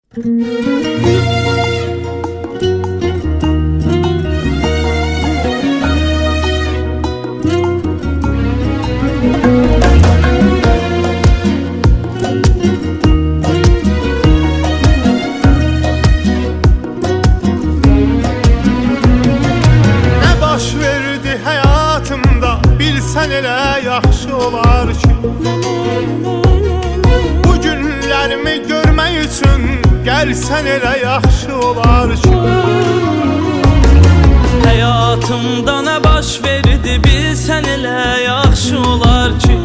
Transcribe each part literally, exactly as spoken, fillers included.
Bilsən elə yaxşı olar ki, bu günlərimi görmək üçün gəlsən elə yaxşı olar ki. Həyatımda nə baş verdi bilsən elə yaxşı olar ki,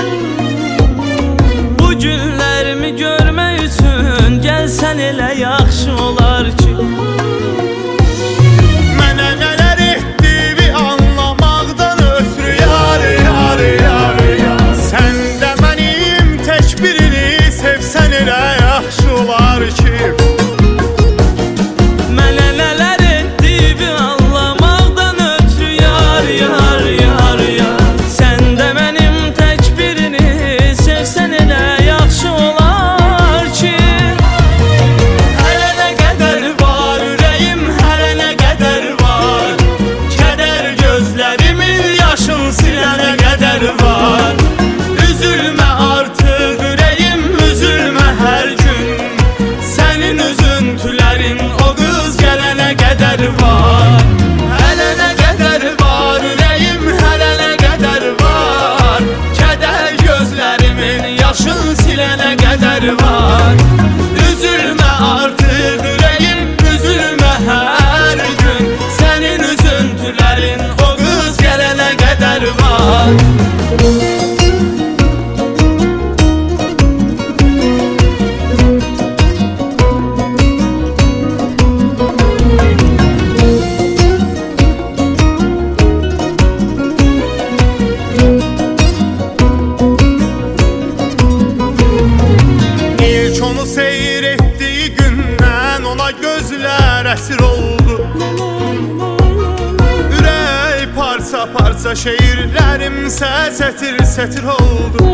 bu günlərimi görmək üçün gəlsən elə yaxşı olar ki. Üzülme artık yüreğim, üzülme her gün. Senin üzüntülerin o kız gelene kadar var. Onu seyir ettiği gündən ona gözlər əsir oldu. Ürək parça parça şeirlərimsə sətir sətir oldu.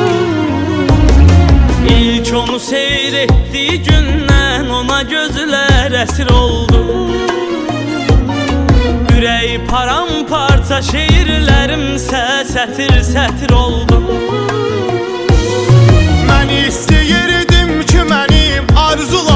İlk onu seyir ettiği gündən ona gözlər əsir oldu. Ürək paramparça şeirlərimsə sətir sətir oldu. Mən istəyirdim ki mənim arzularım